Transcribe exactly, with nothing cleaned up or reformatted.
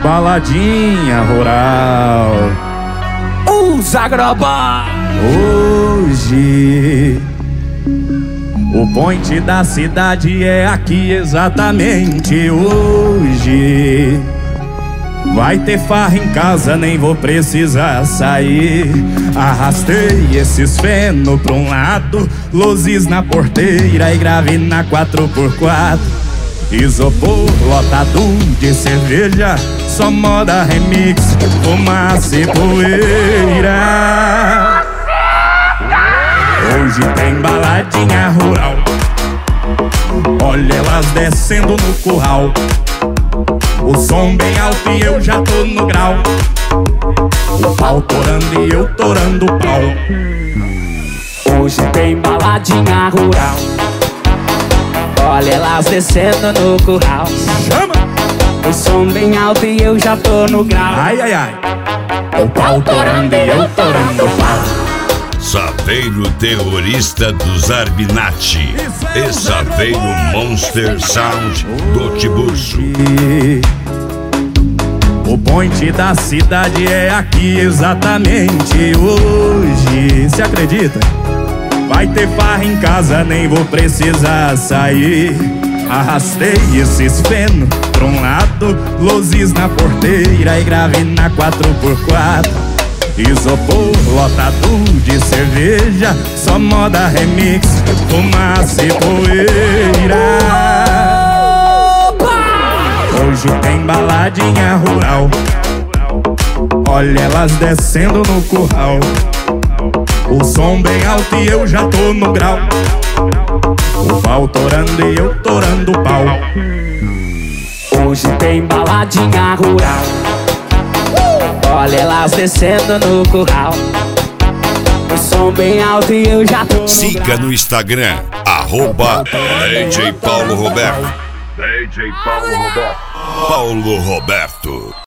baladinha rural. Os Agrobá. Hoje o point da cidade é aqui exatamente hoje. Vai ter farra em casa, nem vou precisar sair. Arrastei esses feno pra um lado, luzes na porteira e grave na quatro por quatro. Isopor lotado de cerveja, só moda remix, fumaça e poeira. Hoje tem baladinha rural, olha elas descendo no curral. O som bem alto e eu já tô no grau. O pau torando e eu torando o pau. Hoje tem baladinha rural, olha elas descendo no curral. Chama! O som bem alto e eu já tô no grau. Ai, ai, ai. O pau torando e eu torando o pau. Saveiro terrorista dos Arbinati e Saveiro Monster Sound do Tiburcio. O point da cidade é aqui exatamente hoje. Se acredita? Vai ter farra em casa, nem vou precisar sair. Arrastei esses feno pra um lado, luzes na porteira e grave na quatro por quatro. Isopor lotado de cerveja, só moda remix, fumaça e poeira. Hoje tem baladinha rural, olha elas descendo no curral. O som bem alto e eu já tô no grau. O pau torando e eu torando o pau. Hoje tem baladinha rural, olha elas descendo no curral. O som bem alto e eu já tô no Siga grau. no Instagram, arroba D J Paulo Roberto. D J Paulo Roberto. Paulo Roberto.